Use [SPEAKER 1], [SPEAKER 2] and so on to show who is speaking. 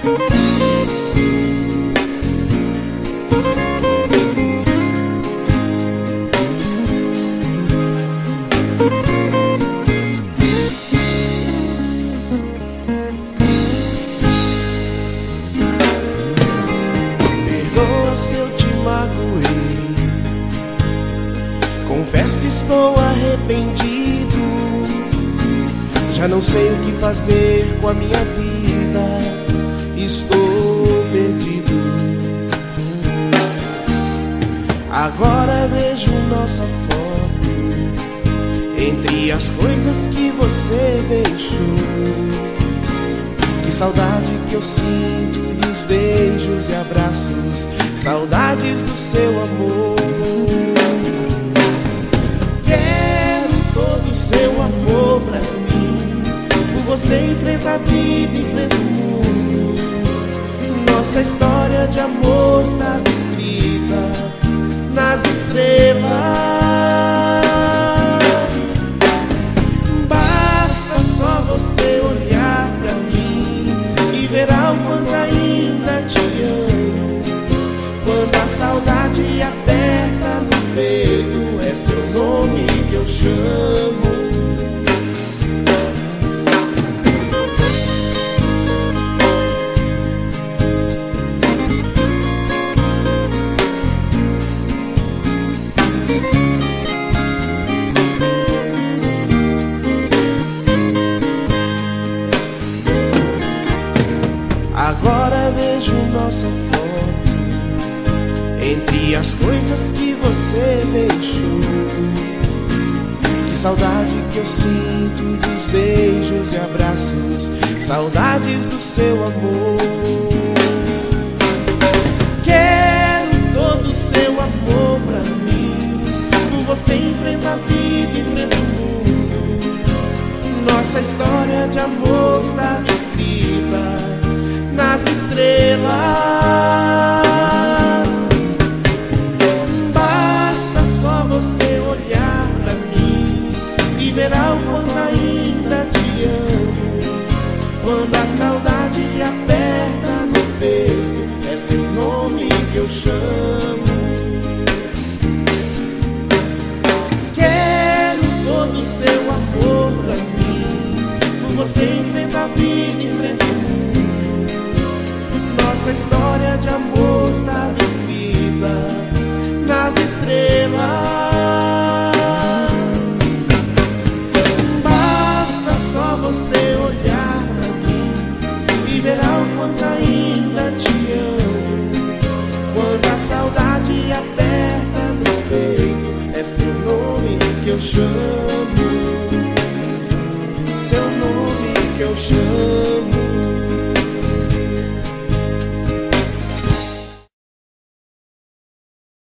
[SPEAKER 1] Se eu te magoei, confesso, estou arrependido. Já não sei o que fazer com a minha vida, estou perdido. Agora vejo nossa foto entre as coisas que você deixou. Que saudade que eu sinto dos beijos e abraços, saudades do seu amor. Quero todo o seu amor pra mim. Por você enfrenta a vida, enfrenta o mundo. Nossa história de amor estava escrita nas estrelas. Basta só você olhar pra mim e verá o quanto ainda te amo. Quando a saudade aperta no peito, é seu nome que eu chamo. Agora vejo nossa foto entre as coisas que você deixou. Que saudade que eu sinto dos beijos e abraços, saudades do seu amor. Quero todo o seu amor pra mim. Por você enfrenta a vida, enfrenta o mundo. Nossa história de amor está escrita nas estrelas. Basta só você olhar pra mim e verá o quanto ainda te amo. Quando a saudade aperta no peito, é seu nome que eu chamo. Quero todo o seu amor pra mim. Por você enfrenta a vida, enfrenta o mundo. Nossa história de amor estava escrita nas estrelas. Basta só você olhar pra mim e verá o quanto ainda te amo. Quando a saudade aperta no peito, é seu nome que eu chamo. Seu nome que eu chamo.